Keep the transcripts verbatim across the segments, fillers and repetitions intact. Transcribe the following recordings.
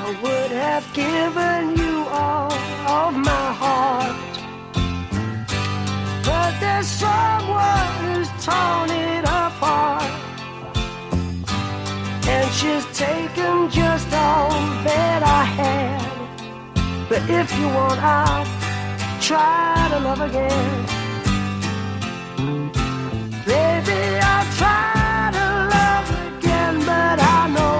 I would have given you all of my heart, but there's someone who's torn it apart, and she's taken just all that I had. But if you want, I'll try to love again. Baby, I'll try to love again, but I know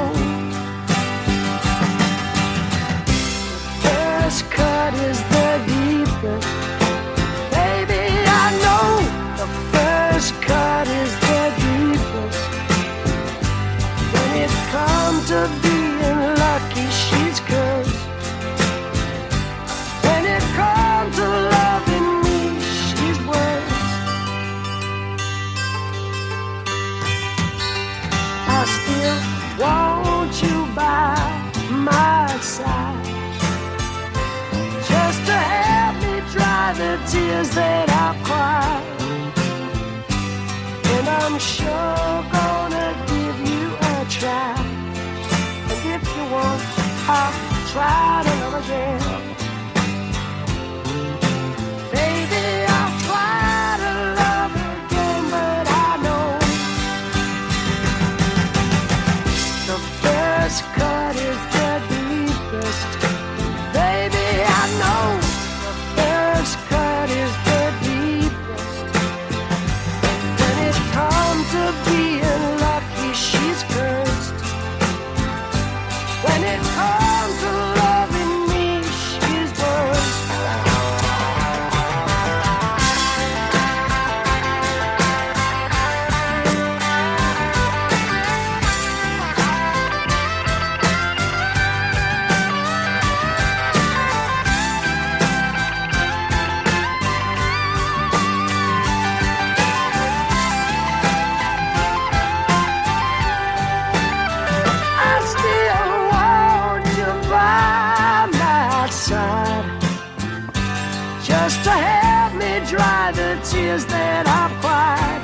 the first cut is the deepest. Baby, I know the first cut is the deepest. When it comes to being lucky, she's cursed. When it comes to loving me, she's worse. I still want you by my side, just to help me dry the tears that I've cried. And I'm sure gonna give you a try. And if you want, I'll try to love again. Baby, I'll try to love again, but I know the first cut is the deepest. Baby, I know the first cut is the deepest. When it comes to being lucky, she's cursed. When it comes to loving me, she's worse. I still want you by my side, just to help me dry the tears that I've cried.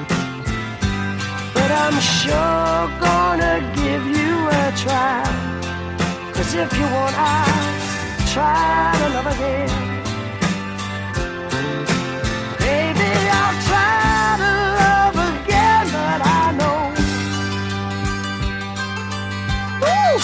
But I'm sure gonna give you a try. 'Cause if you want, I'll try to love again. Baby, I'll try to love again, but I know Woo!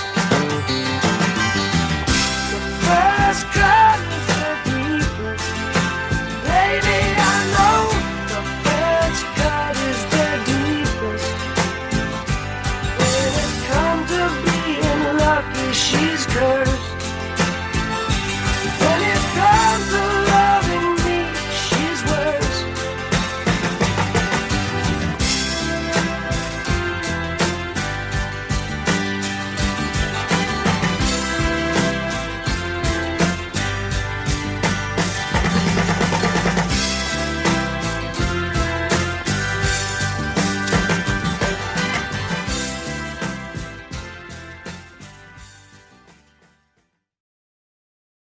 the first cut is the deepest. Baby, I know the first cut is the deepest. When it comes to being lucky, she's cursed.